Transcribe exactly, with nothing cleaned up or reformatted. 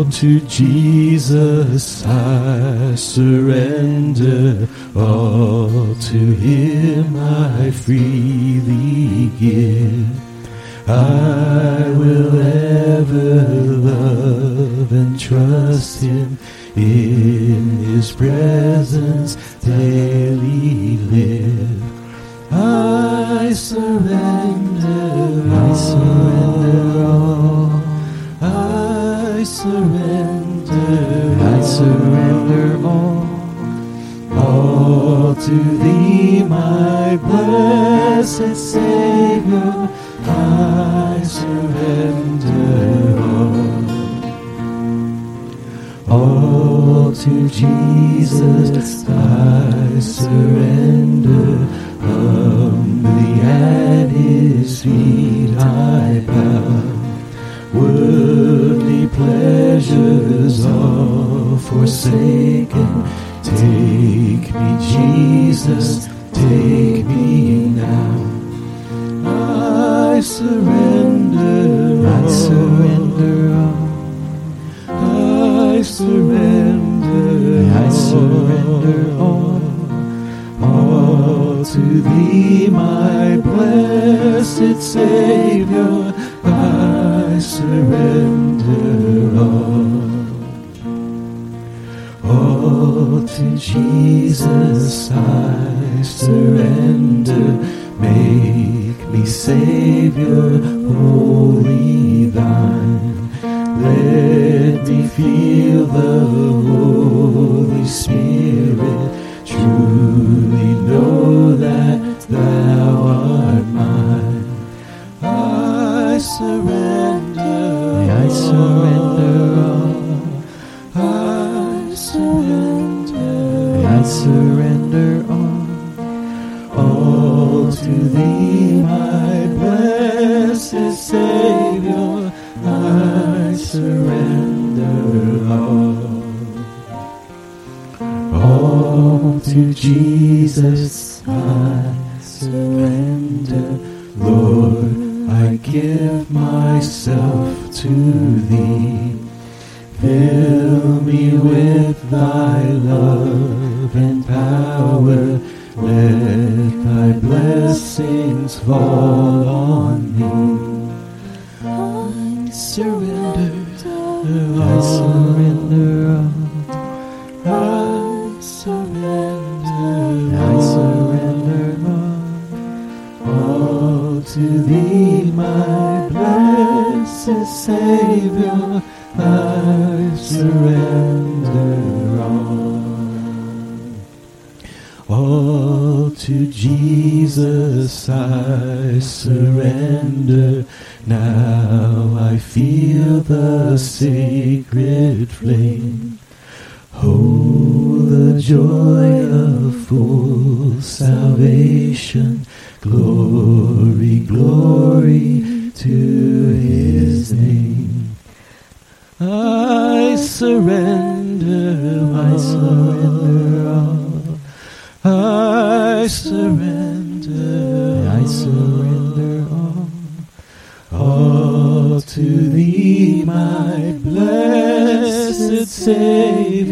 to Jesus I surrender, all to Him I freely give. I will ever love and trust Him, in His presence daily live. I surrender, I surrender all. I surrender, I surrender all. All to Thee, my blessed Savior, I surrender all. All to Jesus I surrender, humbly at His feet I bow. Worldly pleasures all forsaken, take me, Jesus, take me now. I surrender, I surrender all. I surrender, I surrender all. All to Thee, my blessed Savior, I surrender all. All to Jesus I surrender, make me Savior, wholly Thine. Let me feel the Holy Spirit, truly know that Thou art mine. I surrender, I surrender all. I surrender, I surrender all. All to Thee, my blessed Savior, I surrender all. All to Jesus I surrender, Lord, I give myself to Thee. Fill me with Thy love and power, let Thy blessings fall on me. I surrender, I surrender all. I surrender, I surrender all. All to Thee, my blessed Savior, I surrender all. All to Jesus I surrender. Now I feel the sacred flame. Oh, the joy of full salvation. Glory, glory to His name. I surrender, I surrender all. I surrender, I surrender all. All to Thee, my blessed Savior,